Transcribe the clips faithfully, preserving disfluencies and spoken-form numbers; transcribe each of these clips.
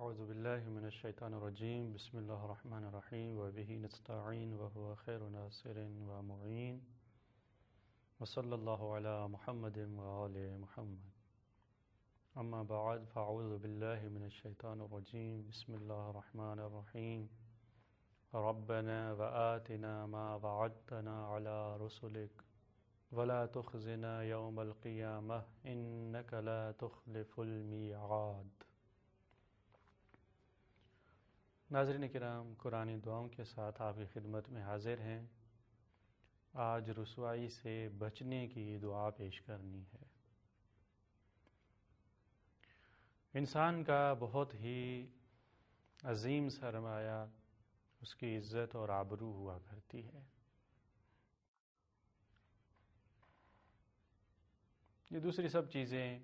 اعوذ باللہ من الشیطان الرجیم بسم اللہ الرحمن الرحیم وبہ نستعین وهو خیر ناصر ومعین وصلی اللہ علی محمد وآل محمد اما بعد فاعوذ باللہ من الشیطان الرجیم بسم اللہ الرحمن الرحیم ربنا وآتنا ما وعدتنا علی رسلک ولا تخزنا یوم القیامہ انک لا تخلف المیعاد۔ ناظرین کرام، قرآن دعاؤں کے ساتھ آپ کی خدمت میں حاضر ہیں۔ آج رسوائی سے بچنے کی دعا پیش کرنی ہے۔ انسان کا بہت ہی عظیم سرمایہ اس کی عزت اور آبرو ہوا کرتی ہے۔ یہ دوسری سب چیزیں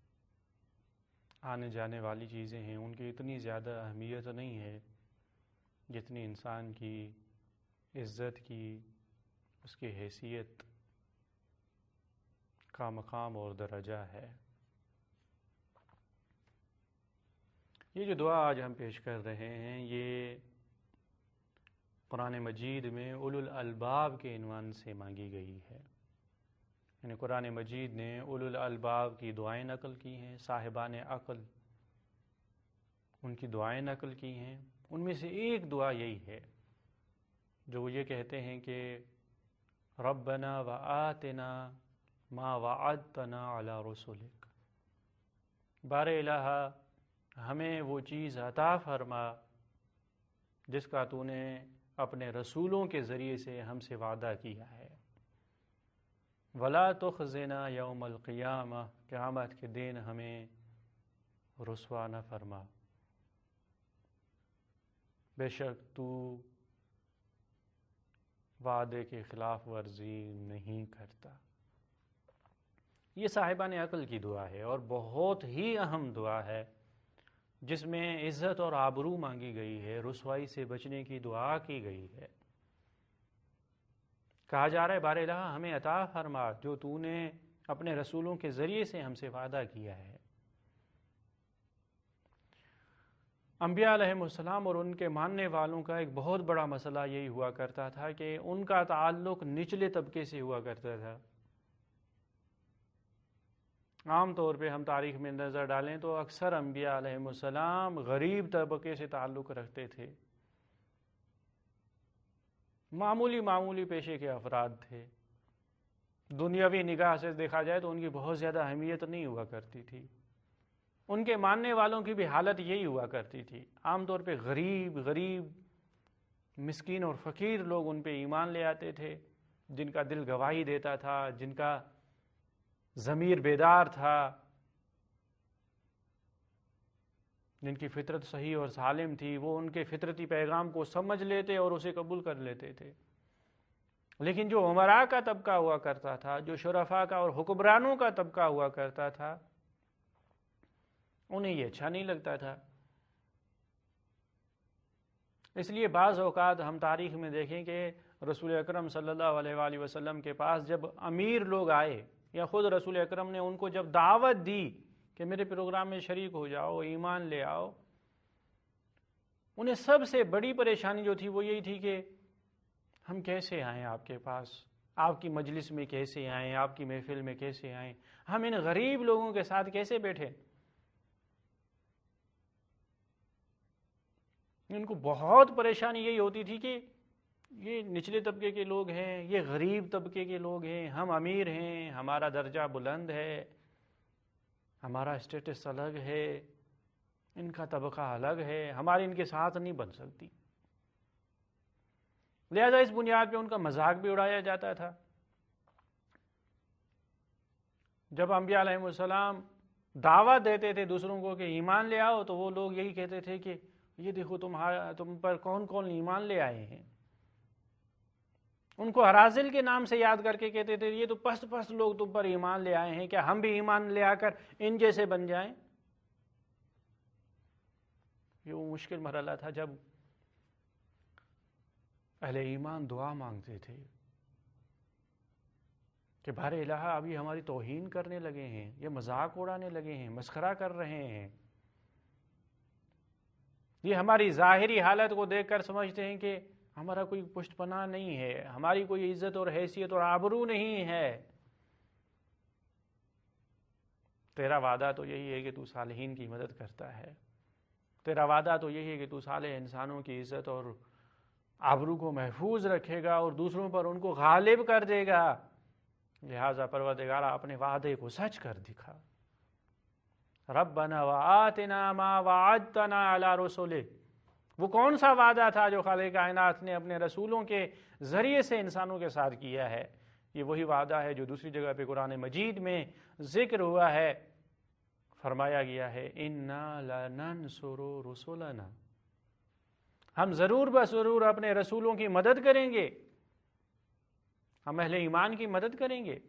آنے جانے والی چیزیں ہیں، ان کی اتنی زیادہ اہمیت نہیں ہے جتنی انسان کی عزت کی، اس کی حیثیت کا مقام اور درجہ ہے۔ یہ جو دعا آج ہم پیش کر رہے ہیں، یہ قرآن مجید میں اولو الالباب کے عنوان سے مانگی گئی ہے۔ یعنی قرآن مجید نے اولو الالباب کی دعائیں نقل کی ہیں، صاحبان عقل ان کی دعائیں نقل کی ہیں۔ ان میں سے ایک دعا یہی ہے جو وہ یہ کہتے ہیں کہ ربنا وآتنا ما وعدتنا علی رسولک، بار الہ ہمیں وہ چیز عطا فرما جس کا تو نے اپنے رسولوں کے ذریعے سے ہم سے وعدہ کیا ہے۔ ولا تخزنا یوم القیامہ، قیامت کے دن ہمیں رسوا نہ فرما، بے شک تو وعدے کی خلاف ورزی نہیں کرتا۔ یہ صاحبان عقل کی دعا ہے اور بہت ہی اہم دعا ہے، جس میں عزت اور آبرو مانگی گئی ہے، رسوائی سے بچنے کی دعا کی گئی ہے۔ کہا جا رہا ہے بار الہ ہمیں عطا فرما جو تو نے اپنے رسولوں کے ذریعے سے ہم سے وعدہ کیا ہے۔ انبیاء علیہ السلام اور ان کے ماننے والوں کا ایک بہت بڑا مسئلہ یہی ہوا کرتا تھا کہ ان کا تعلق نچلے طبقے سے ہوا کرتا تھا۔ عام طور پہ ہم تاریخ میں نظر ڈالیں تو اکثر انبیاء علیہ السلام غریب طبقے سے تعلق رکھتے تھے، معمولی معمولی پیشے کے افراد تھے۔ دنیاوی نگاہ سے دیکھا جائے تو ان کی بہت زیادہ اہمیت نہیں ہوا کرتی تھی۔ ان کے ماننے والوں کی بھی حالت یہی ہوا کرتی تھی، عام طور پہ غریب غریب مسکین اور فقیر لوگ ان پہ ایمان لے آتے تھے، جن کا دل گواہی دیتا تھا، جن کا ضمیر بیدار تھا، جن کی فطرت صحیح اور سالم تھی، وہ ان کے فطرتی پیغام کو سمجھ لیتے اور اسے قبول کر لیتے تھے۔ لیکن جو امراء کا طبقہ ہوا کرتا تھا، جو شرفاء کا اور حکمرانوں کا طبقہ ہوا کرتا تھا، انہیں یہ اچھا نہیں لگتا تھا۔ اس لیے بعض اوقات ہم تاریخ میں دیکھیں کہ رسول اکرم صلی اللہ علیہ وآلہ وسلم کے پاس جب امیر لوگ آئے یا خود رسول اکرم نے ان کو جب دعوت دی کہ میرے پروگرام میں شریک ہو جاؤ، ایمان لے آؤ، انہیں سب سے بڑی پریشانی جو تھی وہ یہی تھی کہ ہم کیسے آئیں آپ کے پاس، آپ کی مجلس میں کیسے آئیں، آپ کی محفل میں کیسے آئیں، ہم ان غریب لوگوں کے ساتھ کیسے بیٹھیں۔ ان کو بہت پریشانی یہی ہوتی تھی کہ یہ نچلے طبقے کے لوگ ہیں، یہ غریب طبقے کے لوگ ہیں، ہم امیر ہیں، ہمارا درجہ بلند ہے، ہمارا اسٹیٹس الگ ہے، ان کا طبقہ الگ ہے، ہماری ان کے ساتھ نہیں بن سکتی۔ لہذا اس بنیاد پہ ان کا مذاق بھی اڑایا جاتا تھا۔ جب انبیاء علیہ السلام دعوت دیتے تھے دوسروں کو کہ ایمان لے آؤ، تو وہ لوگ یہی کہتے تھے کہ یہ دیکھو تمہارا تم پر کون کون ایمان لے آئے ہیں۔ ان کو ہرازل کے نام سے یاد کر کے کہتے تھے یہ تو پست پست لوگ تم پر ایمان لے آئے ہیں، کیا ہم بھی ایمان لے آ کر ان جیسے بن جائیں؟ یہ وہ مشکل مرحلہ تھا جب اہل ایمان دعا مانگتے تھے کہ بار الہ ابھی ہماری توہین کرنے لگے ہیں، یہ مذاق اڑانے لگے ہیں، مسخرہ کر رہے ہیں، یہ ہماری ظاہری حالت کو دیکھ کر سمجھتے ہیں کہ ہمارا کوئی پشت پناہ نہیں ہے، ہماری کوئی عزت اور حیثیت اور آبرو نہیں ہے۔ تیرا وعدہ تو یہی ہے کہ تو صالحین کی مدد کرتا ہے، تیرا وعدہ تو یہی ہے کہ تو صالح انسانوں کی عزت اور آبرو کو محفوظ رکھے گا اور دوسروں پر ان کو غالب کر دے گا، لہٰذا پروردگارا اپنے وعدے کو سچ کر دکھا۔ ربنا وآتنا ما وعدتنا علی رسولک، وہ کون سا وعدہ تھا جو خالق کائنات نے اپنے رسولوں کے ذریعے سے انسانوں کے ساتھ کیا ہے؟ یہ وہی وعدہ ہے جو دوسری جگہ پہ قرآن مجید میں ذکر ہوا ہے، فرمایا گیا ہے اِنَّا لَنَنْصُرُ رُسُلَنَا، ہم ضرور بس ضرور اپنے رسولوں کی مدد کریں گے، ہم اہل ایمان کی مدد کریں گے۔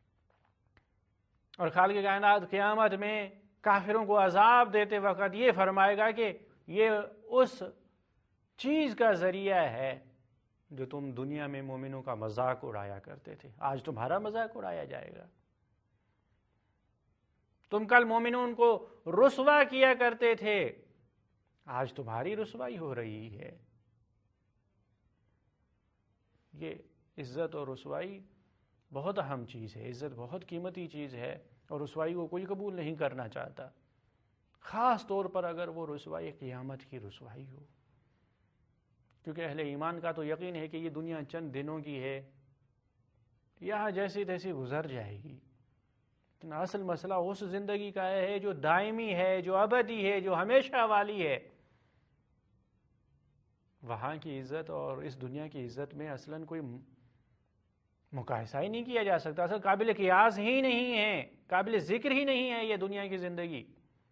اور خالق کائنات قیامت میں کافروں کو عذاب دیتے وقت یہ فرمائے گا کہ یہ اس چیز کا ذریعہ ہے جو تم دنیا میں مومنوں کا مذاق اڑایا کرتے تھے، آج تمہارا مذاق اڑایا جائے گا۔ تم کل مومنوں کو رسوا کیا کرتے تھے، آج تمہاری رسوائی ہو رہی ہے۔ یہ عزت اور رسوائی بہت اہم چیز ہے، عزت بہت قیمتی چیز ہے، اور رسوائی کو کوئی قبول نہیں کرنا چاہتا، خاص طور پر اگر وہ رسوائی قیامت کی رسوائی ہو، کیونکہ اہل ایمان کا تو یقین ہے کہ یہ دنیا چند دنوں کی ہے، یہاں جیسی تیسی گزر جائے گی، لیکن اصل مسئلہ اس زندگی کا ہے جو دائمی ہے، جو ابدی ہے، جو ہمیشہ والی ہے۔ وہاں کی عزت اور اس دنیا کی عزت میں اصلاً کوئی مقایسہ ہی نہیں کیا جا سکتا، اصل قابل قیاس ہی نہیں ہے، قابل ذکر ہی نہیں ہے یہ دنیا کی زندگی۔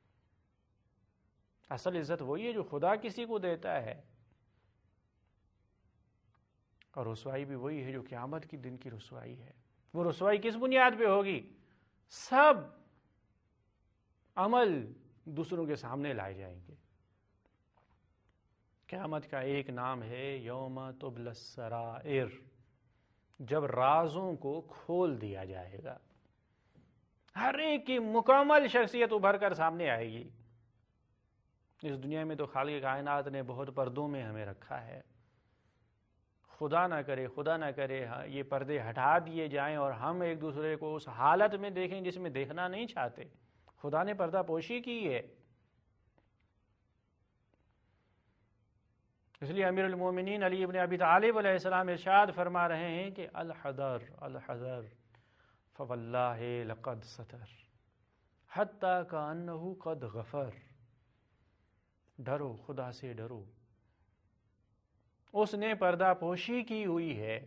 اصل عزت وہی ہے جو خدا کسی کو دیتا ہے، اور رسوائی بھی وہی ہے جو قیامت کی دن کی رسوائی ہے۔ وہ رسوائی کس بنیاد پہ ہوگی؟ سب عمل دوسروں کے سامنے لائے جائیں گے۔ قیامت کا ایک نام ہے یوم تبلی السرائر، جب رازوں کو کھول دیا جائے گا، ہر ایک کی مکمل شخصیت ابھر کر سامنے آئے گی۔ اس دنیا میں تو خالق کائنات نے بہت پردوں میں ہمیں رکھا ہے، خدا نہ کرے خدا نہ کرے یہ پردے ہٹا دیے جائیں اور ہم ایک دوسرے کو اس حالت میں دیکھیں جس میں دیکھنا نہیں چاہتے۔ خدا نے پردہ پوشی کی ہے، اس لیے امیر المومنین علی ابن ابی طالب علیہ السلام ارشاد فرما رہے ہیں کہ الحذر الحذر فواللہ لقد ستر حتی کانہ قد غفر، ڈرو خدا سے ڈرو، اس نے پردہ پوشی کی ہوئی ہے،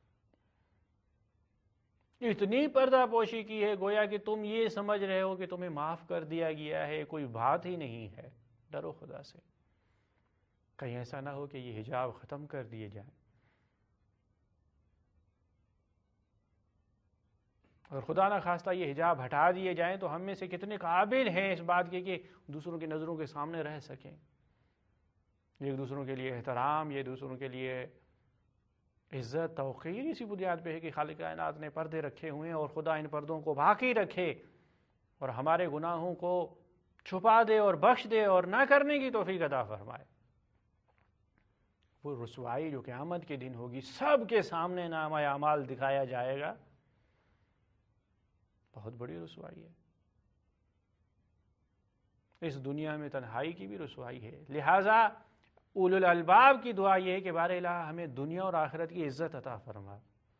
اتنی پردہ پوشی کی ہے گویا کہ تم یہ سمجھ رہے ہو کہ تمہیں معاف کر دیا گیا ہے، کوئی بات ہی نہیں ہے۔ ڈرو خدا سے، کہیں ایسا نہ ہو کہ یہ حجاب ختم کر دیے جائیں، اور خدا نہ خواستہ یہ حجاب ہٹا دیے جائیں تو ہم میں سے کتنے قابل ہیں اس بات کے کہ دوسروں کی نظروں کے سامنے رہ سکیں، ایک دوسروں کے لیے احترام، یہ دوسروں کے لیے عزت توقیر اسی بنیاد پہ ہے کہ خالق کائنات نے پردے رکھے ہوئے ہیں، اور خدا ان پردوں کو باقی رکھے اور ہمارے گناہوں کو چھپا دے اور بخش دے اور نہ کرنے کی توفیق عطا فرمائے۔ وہ رسوائی جو قیامت کے دن ہوگی، سب کے سامنے نامہ اعمال دکھایا جائے گا، بہت بڑی رسوائی ہے۔ اس دنیا میں تنہائی کی بھی رسوائی ہے، لہٰذا اولو الالباب کی دعا یہ ہے کہ بار الہ ہمیں دنیا اور آخرت کی عزت عطا فرما۔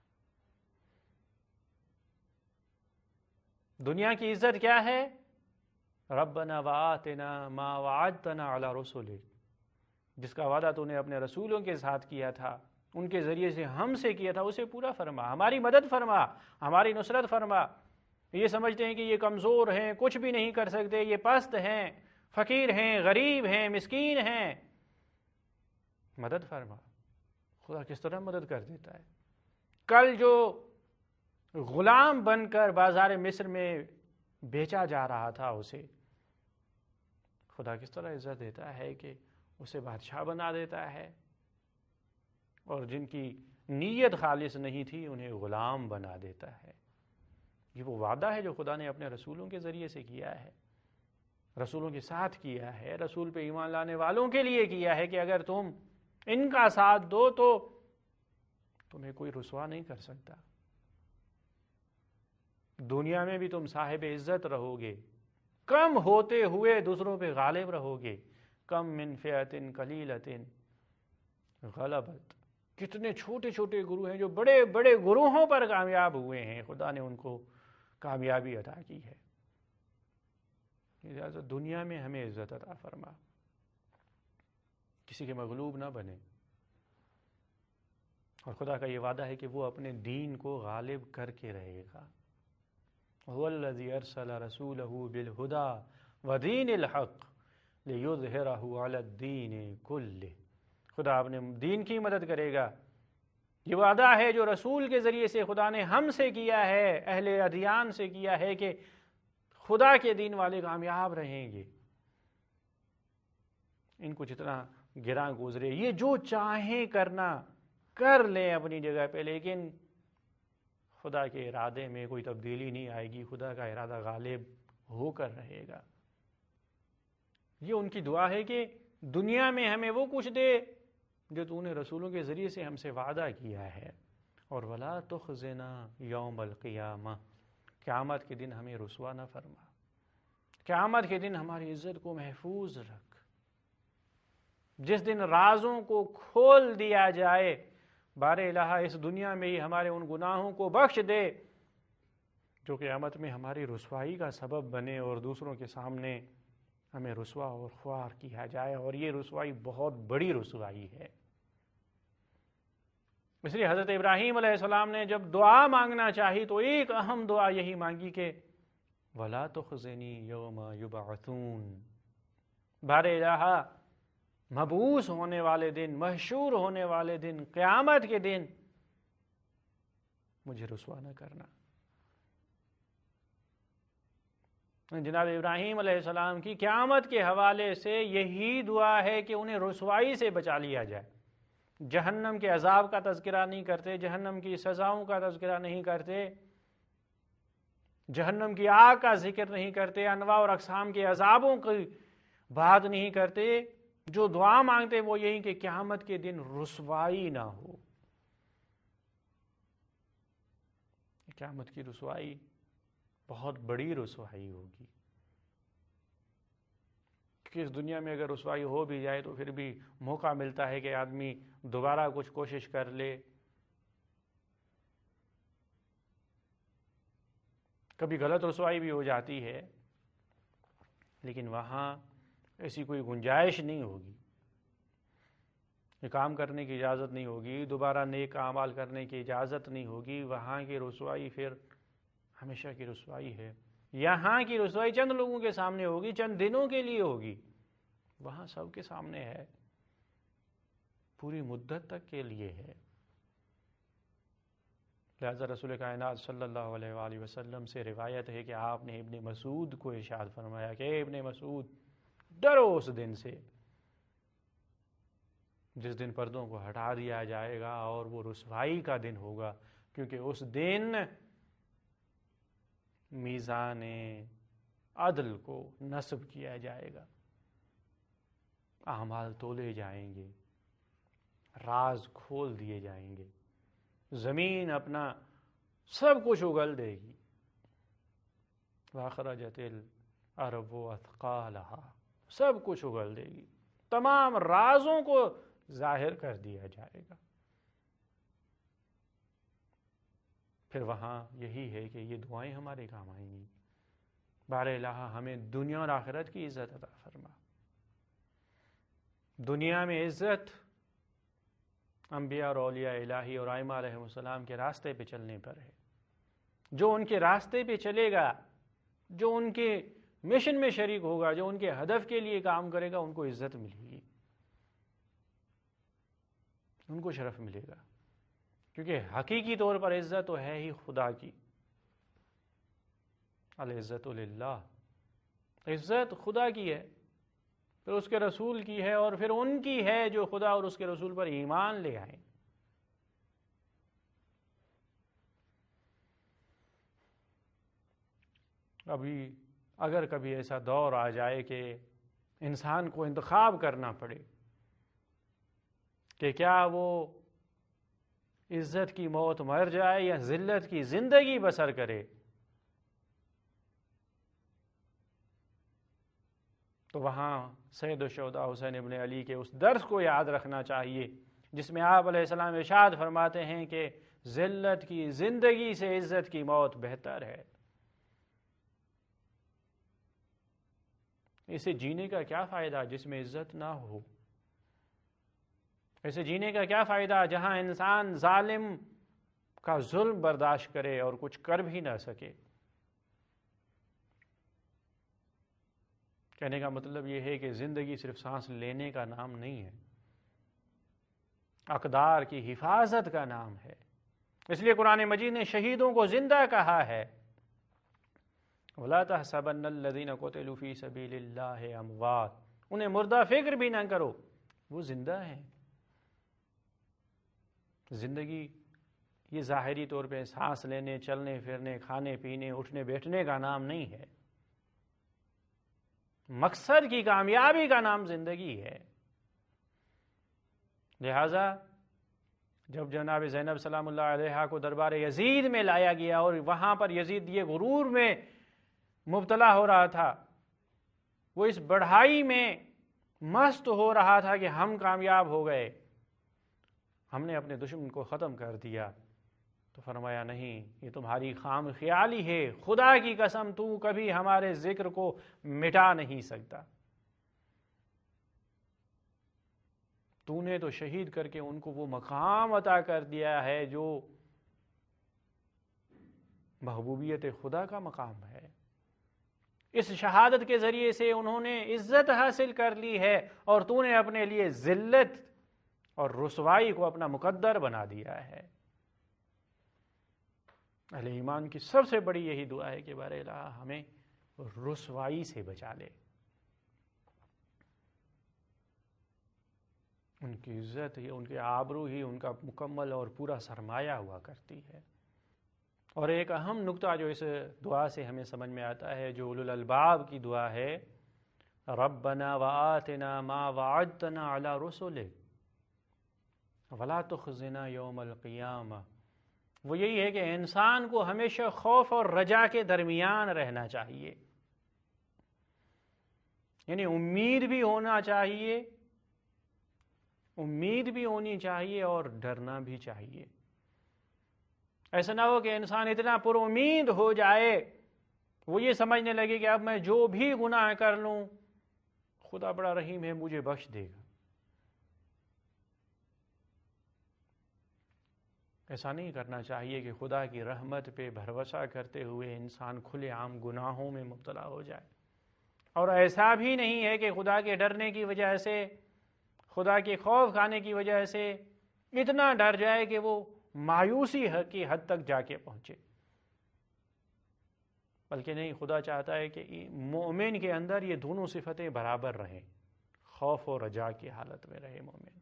دنیا کی عزت کیا ہے؟ ربنا وآتنا ما وعدتنا علی رسولک، جس کا وعدہ تو نے اپنے رسولوں کے ساتھ کیا تھا، ان کے ذریعے سے ہم سے کیا تھا، اسے پورا فرما، ہماری مدد فرما، ہماری نصرت فرما۔ یہ سمجھتے ہیں کہ یہ کمزور ہیں، کچھ بھی نہیں کر سکتے، یہ پست ہیں، فقیر ہیں، غریب ہیں، مسکین ہیں، مدد فرما۔ خدا کس طرح مدد کر دیتا ہے۔ کل جو غلام بن کر بازار مصر میں بیچا جا رہا تھا، اسے خدا کس طرح عزت دیتا ہے کہ اسے بادشاہ بنا دیتا ہے، اور جن کی نیت خالص نہیں تھی انہیں غلام بنا دیتا ہے۔ یہ وہ وعدہ ہے جو خدا نے اپنے رسولوں کے ذریعے سے کیا ہے۔ رسولوں کے ساتھ کیا ہے، رسول پہ ایمان لانے والوں کے لیے کیا ہے کہ اگر تم ان کا ساتھ دو تو تمہیں کوئی رسوا نہیں کر سکتا، دنیا میں بھی تم صاحب عزت رہو گے، کم ہوتے ہوئے دوسروں پہ غالب رہو گے. کم من فئۃ قلیلۃ غلبت، کتنے چھوٹے چھوٹے گروہ ہیں جو بڑے بڑے گروہوں پر کامیاب ہوئے ہیں، خدا نے ان کو کامیابی عطا کی ہے. لہٰذا دنیا میں ہمیں عزت عطا فرما، کسی کے مغلوب نہ بنے، اور خدا کا یہ وعدہ ہے کہ وہ اپنے دین کو غالب کر کے رہے گا. هو الذی ارسل رسولہ بالہدی ودین الحق لیظہرہ علی الدین کلہ. خدا اپنے دین کی مدد کرے گا. یہ وعدہ ہے جو رسول کے ذریعے سے خدا نے ہم سے کیا ہے، اہل ادیان سے کیا ہے، کہ خدا کے دین والے کامیاب رہیں گے. ان کو جتنا گراں گزرے، یہ جو چاہیں کرنا کر لیں اپنی جگہ پہ، لیکن خدا کے ارادے میں کوئی تبدیلی نہیں آئے گی، خدا کا ارادہ غالب ہو کر رہے گا. یہ ان کی دعا ہے کہ دنیا میں ہمیں وہ کچھ دے جو تو نے رسولوں کے ذریعے سے ہم سے وعدہ کیا ہے، اور وَلَا تُخْزِنَا یوم القیامہ، قیامت کے دن ہمیں رسوا نہ فرما، قیامت کے دن ہماری عزت کو محفوظ رکھ. جس دن رازوں کو کھول دیا جائے، بار الہ اس دنیا میں ہی ہمارے ان گناہوں کو بخش دے جو قیامت میں ہماری رسوائی کا سبب بنے، اور دوسروں کے سامنے ہمیں رسوا اور خوار کیا جائے، اور یہ رسوائی بہت بڑی رسوائی ہے. اس لیے حضرت ابراہیم علیہ السلام نے جب دعا مانگنا چاہی تو ایک اہم دعا یہی مانگی کہ وَلَا تُخْزِنِي يَوْمَ يُبْعَثُونَ، بار الہ مبعوث ہونے والے دن، محشور ہونے والے دن، قیامت کے دن مجھے رسوا نہ کرنا. جناب ابراہیم علیہ السلام کی قیامت کے حوالے سے یہی دعا ہے کہ انہیں رسوائی سے بچا لیا جائے. جہنم کے عذاب کا تذکرہ نہیں کرتے، جہنم کی سزاؤں کا تذکرہ نہیں کرتے، جہنم کی آگ کا ذکر نہیں کرتے، انواع اور اقسام کے عذابوں کی بات نہیں کرتے. جو دعا مانگتے وہ یہی کہ قیامت کے دن رسوائی نہ ہو. قیامت کی رسوائی بہت بڑی رسوائی ہوگی، کہ اس دنیا میں اگر رسوائی ہو بھی جائے تو پھر بھی موقع ملتا ہے کہ آدمی دوبارہ کچھ کوشش کر لے. کبھی غلط رسوائی بھی ہو جاتی ہے، لیکن وہاں ایسی کوئی گنجائش نہیں ہوگی، یہ کام کرنے کی اجازت نہیں ہوگی، دوبارہ نیک اعمال کرنے کی اجازت نہیں ہوگی. وہاں کی رسوائی پھر ہمیشہ کی رسوائی ہے. یہاں کی رسوائی چند لوگوں کے سامنے ہوگی، چند دنوں کے لیے ہوگی، وہاں سب کے سامنے ہے، پوری مدت تک کے لیے ہے. لہذا رسول کائنات صلی اللہ علیہ وآلہ وسلم سے روایت ہے کہ آپ نے ابن مسعود کو ارشاد فرمایا کہ اے ابن مسعود، ڈرو اس دن سے جس دن پردوں کو ہٹا دیا جائے گا، اور وہ رسوائی کا دن ہوگا، کیونکہ اس دن میزان عدل کو نصب کیا جائے گا، اعمال تولے جائیں گے، راز کھول دیے جائیں گے، زمین اپنا سب کچھ اگل دے گی. وَأَخْرَجَتِ الْأَرْضُ أَثْقَالَهَا، سب کچھ اگل دے گی، تمام رازوں کو ظاہر کر دیا جائے گا. پھر وہاں یہی ہے کہ یہ دعائیں ہمارے کام آئیں گی. بار الہ ہمیں دنیا اور آخرت کی عزت عطا فرما. دنیا میں عزت انبیاء اور اولیاء الہی اور ائمہ علیہ السلام کے راستے پہ چلنے پر ہے. جو ان کے راستے پہ چلے گا، جو ان کے مشن میں شریک ہوگا، جو ان کے ہدف کے لیے کام کرے گا، ان کو عزت ملے گی، ان کو شرف ملے گا. کیونکہ حقیقی طور پر عزت تو ہے ہی خدا کی. العزت للہ، عزت خدا کی ہے، پھر اس کے رسول کی ہے، اور پھر ان کی ہے جو خدا اور اس کے رسول پر ایمان لے آئیں. ابھی اگر کبھی ایسا دور آ جائے کہ انسان کو انتخاب کرنا پڑے کہ کیا وہ عزت کی موت مر جائے یا ذلت کی زندگی بسر کرے، تو وہاں سید الشہداء حسین ابن علی کے اس درس کو یاد رکھنا چاہیے جس میں آپ علیہ السلام ارشاد فرماتے ہیں کہ ذلت کی زندگی سے عزت کی موت بہتر ہے۔ اسے جینے کا کیا فائدہ جس میں عزت نہ ہو؟ ایسے جینے کا کیا فائدہ جہاں انسان ظالم کا ظلم برداشت کرے اور کچھ کر بھی نہ سکے؟ کہنے کا مطلب یہ ہے کہ زندگی صرف سانس لینے کا نام نہیں ہے، اقدار کی حفاظت کا نام ہے۔ اس لیے قرآن مجید نے شہیدوں کو زندہ کہا ہے، وَلَا تَحْسَبَنَّ الَّذِينَ قُتِلُوا فِي سَبِيلِ اللَّهِ أَمْوَاتٌ، انہیں مردہ فکر بھی نہ کرو، وہ زندہ ہیں۔ زندگی یہ ظاہری طور پہ سانس لینے، چلنے پھرنے، کھانے پینے، اٹھنے بیٹھنے کا نام نہیں ہے، مقصد کی کامیابی کا نام زندگی ہے۔ لہذا جب جناب زینب سلام اللہ علیہا کو دربار یزید میں لایا گیا اور وہاں پر یزید یہ غرور میں مبتلا ہو رہا تھا، وہ اس بڑھائی میں مست ہو رہا تھا کہ ہم کامیاب ہو گئے، ہم نے اپنے دشمن کو ختم کر دیا، تو فرمایا نہیں، یہ تمہاری خام خیالی ہے، خدا کی قسم تو کبھی ہمارے ذکر کو مٹا نہیں سکتا، تو نے تو شہید کر کے ان کو وہ مقام عطا کر دیا ہے جو محبوبیت خدا کا مقام ہے۔ اس شہادت کے ذریعے سے انہوں نے عزت حاصل کر لی ہے اور تو نے اپنے لیے ذلت اور رسوائی کو اپنا مقدر بنا دیا ہے۔ اہل ایمان کی سب سے بڑی یہی دعا ہے کہ بار الہ ہمیں رسوائی سے بچا لے۔ ان کی عزت ہی، ان کے آبرو ہی ان کا مکمل اور پورا سرمایہ ہوا کرتی ہے۔ اور ایک اہم نقطہ جو اس دعا سے ہمیں سمجھ میں آتا ہے، جو اولو الالباب کی دعا ہے، ربنا وآتنا ما وعدتنا علی رسلک ولا تخزنا یوم القیامہ، وہ یہی ہے کہ انسان کو ہمیشہ خوف اور رجا کے درمیان رہنا چاہیے، یعنی امید بھی ہونا چاہیے، امید بھی ہونی چاہیے اور ڈرنا بھی چاہیے۔ ایسا نہ ہو کہ انسان اتنا پر امید ہو جائے، وہ یہ سمجھنے لگے کہ اب میں جو بھی گناہ کر لوں خدا بڑا رحیم ہے، مجھے بخش دے گا۔ ایسا نہیں کرنا چاہیے کہ خدا کی رحمت پہ بھروسہ کرتے ہوئے انسان کھلے عام گناہوں میں مبتلا ہو جائے، اور ایسا بھی نہیں ہے کہ خدا کے ڈرنے کی وجہ سے، خدا کے خوف کھانے کی وجہ سے اتنا ڈر جائے کہ وہ مایوسی کی حد تک جا کے پہنچے، بلکہ نہیں، خدا چاہتا ہے کہ مومن کے اندر یہ دونوں صفتیں برابر رہیں، خوف و رجا کی حالت میں رہے مومن،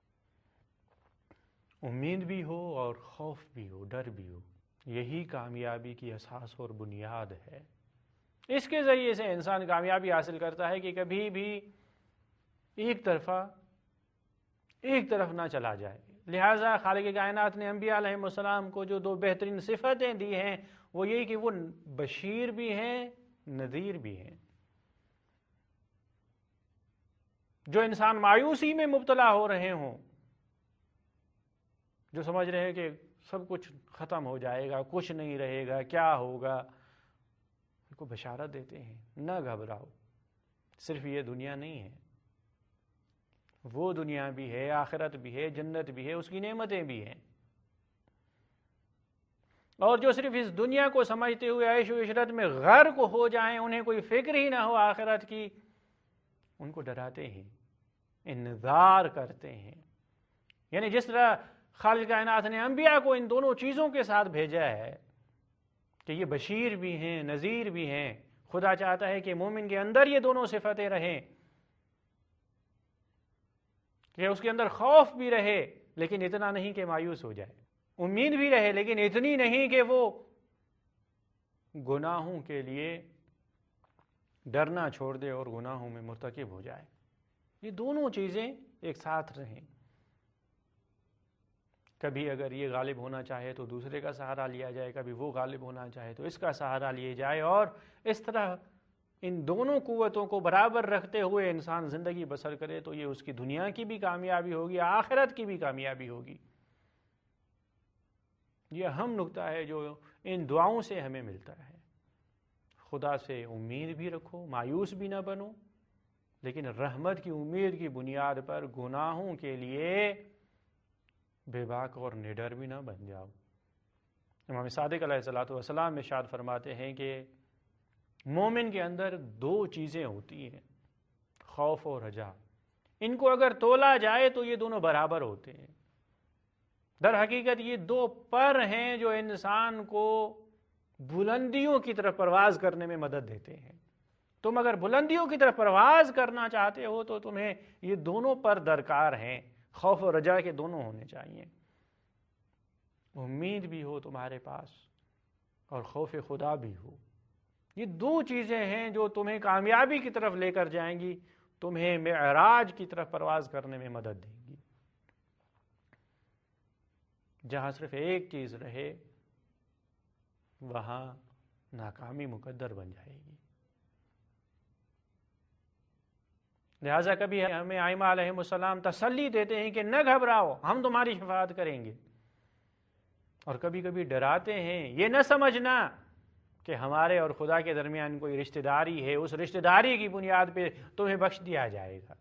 امید بھی ہو اور خوف بھی ہو، ڈر بھی ہو۔ یہی کامیابی کی اساس اور بنیاد ہے۔ اس کے ذریعے سے انسان کامیابی حاصل کرتا ہے کہ کبھی بھی ایک طرفہ ایک طرف نہ چلا جائے۔ لہٰذا خالق کائنات نے انبیاء علیہ السلام کو جو دو بہترین صفتیں دی ہیں وہ یہی کہ وہ بشیر بھی ہیں، نذیر بھی ہیں۔ جو انسان مایوسی میں مبتلا ہو رہے ہوں، جو سمجھ رہے ہیں کہ سب کچھ ختم ہو جائے گا، کچھ نہیں رہے گا، کیا ہوگا، ان کو بشارت دیتے ہیں، نہ گھبراؤ، صرف یہ دنیا نہیں ہے، وہ دنیا بھی ہے، آخرت بھی ہے، جنت بھی ہے، اس کی نعمتیں بھی ہیں۔ اور جو صرف اس دنیا کو سمجھتے ہوئے عیش و عشرت میں غرق ہو جائیں، انہیں کوئی فکر ہی نہ ہو آخرت کی، ان کو ڈراتے ہیں، انذار کرتے ہیں۔ یعنی جس طرح خالق کائنات نے انبیاء کو ان دونوں چیزوں کے ساتھ بھیجا ہے کہ یہ بشیر بھی ہیں، نذیر بھی ہیں، خدا چاہتا ہے کہ مومن کے اندر یہ دونوں صفتیں رہیں، کہ اس کے اندر خوف بھی رہے لیکن اتنا نہیں کہ مایوس ہو جائے، امید بھی رہے لیکن اتنی نہیں کہ وہ گناہوں کے لیے ڈرنا چھوڑ دے اور گناہوں میں مرتکب ہو جائے. یہ دونوں چیزیں ایک ساتھ رہیں. کبھی اگر یہ غالب ہونا چاہے تو دوسرے کا سہارا لیا جائے، کبھی وہ غالب ہونا چاہے تو اس کا سہارا لیے جائے، اور اس طرح ان دونوں قوتوں کو برابر رکھتے ہوئے انسان زندگی بسر کرے تو یہ اس کی دنیا کی بھی کامیابی ہوگی، آخرت کی بھی کامیابی ہوگی. یہ اہم نقطہ ہے جو ان دعاؤں سے ہمیں ملتا ہے. خدا سے امید بھی رکھو، مایوس بھی نہ بنو، لیکن رحمت کی امید کی بنیاد پر گناہوں کے لیے بے باک اور نڈر بھی نہ بن جاؤ. امام صادق علیہ الصلوۃ والسلام ارشاد فرماتے ہیں کہ مومن کے اندر دو چیزیں ہوتی ہیں، خوف اور رجا. ان کو اگر تولا جائے تو یہ دونوں برابر ہوتے ہیں. در حقیقت یہ دو پر ہیں جو انسان کو بلندیوں کی طرف پرواز کرنے میں مدد دیتے ہیں. تم اگر بلندیوں کی طرف پرواز کرنا چاہتے ہو تو تمہیں یہ دونوں پر درکار ہیں. خوف و رجا کے دونوں ہونے چاہیے. امید بھی ہو تمہارے پاس اور خوف خدا بھی ہو. یہ دو چیزیں ہیں جو تمہیں کامیابی کی طرف لے کر جائیں گی، تمہیں معراج کی طرف پرواز کرنے میں مدد دیں گی. جہاں صرف ایک چیز رہے وہاں ناکامی مقدر بن جائے گی. لہٰذا کبھی ہمیں ائمہ علیہم السلام تسلی دیتے ہیں کہ نہ گھبراؤ، ہم تمہاری شفاعت کریں گے، اور کبھی کبھی ڈراتے ہیں یہ نہ سمجھنا کہ ہمارے اور خدا کے درمیان کوئی رشتہ داری ہے، اس رشتہ داری کی بنیاد پہ تمہیں بخش دیا جائے گا.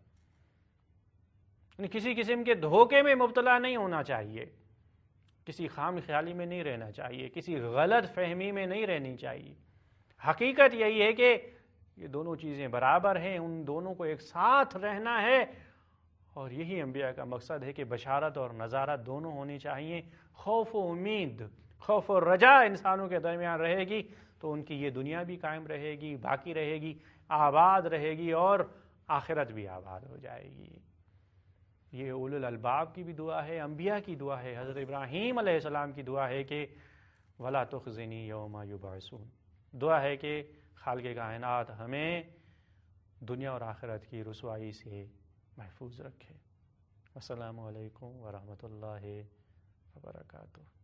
کسی قسم کے دھوکے میں مبتلا نہیں ہونا چاہیے، کسی خام خیالی میں نہیں رہنا چاہیے، کسی غلط فہمی میں نہیں رہنی چاہیے. حقیقت یہی ہے کہ یہ دونوں چیزیں برابر ہیں، ان دونوں کو ایک ساتھ رہنا ہے، اور یہی انبیاء کا مقصد ہے کہ بشارت اور نذارت دونوں ہونی چاہیے. خوف و امید، خوف و رجا انسانوں کے درمیان رہے گی تو ان کی یہ دنیا بھی قائم رہے گی، باقی رہے گی، آباد رہے گی، اور آخرت بھی آباد ہو جائے گی. یہ اولو الالباب کی بھی دعا ہے، انبیاء کی دعا ہے، حضرت ابراہیم علیہ السلام کی دعا ہے کہ وَلَا تُخْزِنِي يَوْمَ يُبْعَثُونَ. دعا ہے کہ خالق کائنات ہمیں دنیا اور آخرت کی رسوائی سے محفوظ رکھے. السلام علیکم ورحمۃ اللہ وبرکاتہ.